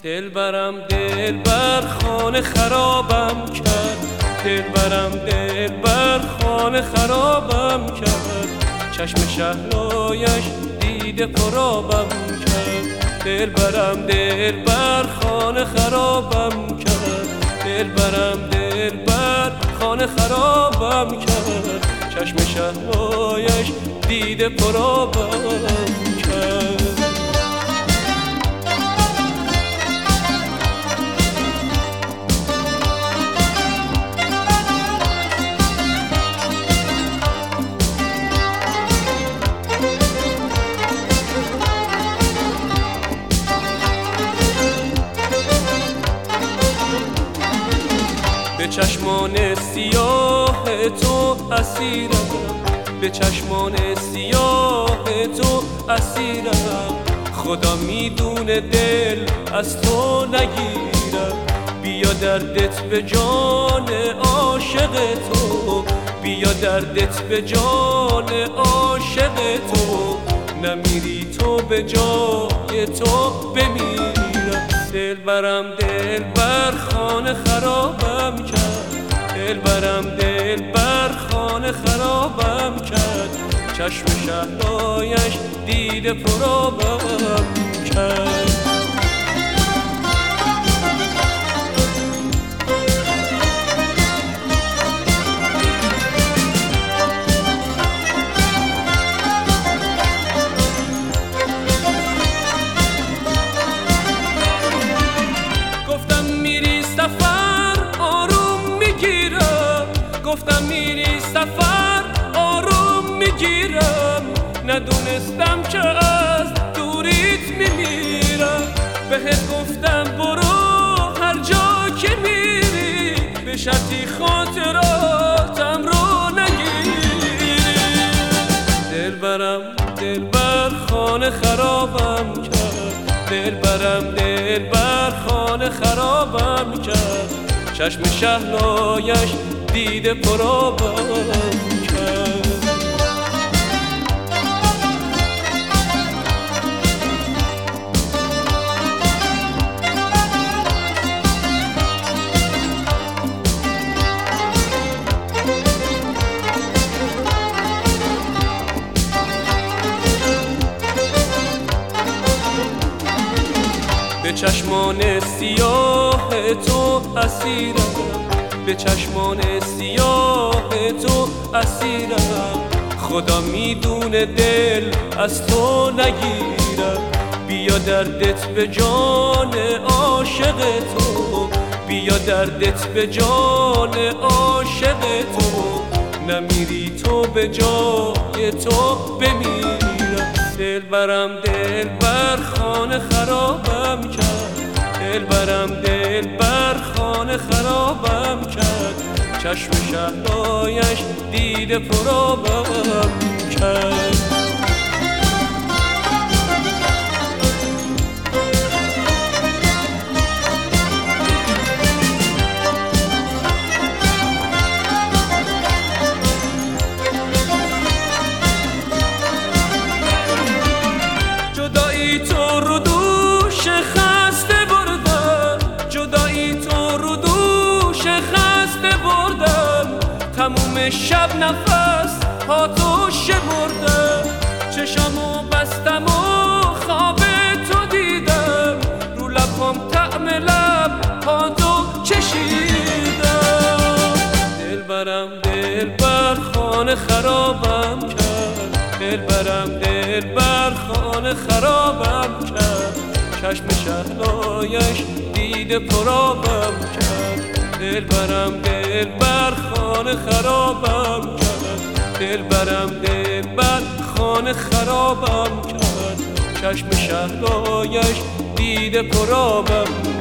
دلبرم دلبر خانه خرابم کرد، دلبرم دلبر خانه خرابم کرد. چشم شهلایش دیده پرابم کرد، دلبرم دلبر خانه خرابم کرد، دلبرم دلبر خانه خرابم کرد. چشم شهلایش دیده پرابم کرد. به چشمان سیاه تو اسیرم، به چشمان سیاه تو اسیرم. خدا میدونه دل از تو نگیرم. بیا دردت به جان عاشق تو، بیا دردت به جان عاشق تو. نمیری تو به جای تو بمیرم. دلبرم دلبر خانه خرابم کرد، دلبرم دلبر خانه خرابم کرد. چشم شهلایش دیده پرابم کرد. گفتم میری سفر آروم میگیرم، ندونستم که از دوریت میمیرم. بهت گفتم برو هر جا که میری، به شرطی خاطراتم رو نگیری. دلبرم دلبر خانه خرابم کرد، دلبرم دلبر خانه خرابم کرد. چشم شهلایش دیده پرابم کرد. به چشمان سیاه تو اسیرم، به چشمان سیاه تو اسیرم. خدا میدونه دل از تو نگیرم. بیا دردت به جان عاشق تو، بیا دردت به جان عاشق تو. نمیری تو به جای تو بمیرم. دلبرم دلبر خانه خرابم کرد، دلبرم دلبر خانه خرابم کرد. چشم شهلایش دیده پرابم کرد. جدایی تو رو دوش خسته بردم، جدایی تو رو دوش خسته بردم. تموم شب نفس ها تو شمردم، چشمو بستم و خواب تو دیدم. رو لبام طعم لب ها تو چشیدم. دلبرم دلبر خانه خرابم کرد، دلبرم دلبر خانه خرابم کرد. چشم شهلایش دیده پرابم کرد. دلبرم دلبر خانه خرابم کرد، دلبرم دلبر خانه خرابم کرد. چشم شهلایش دیده پرابم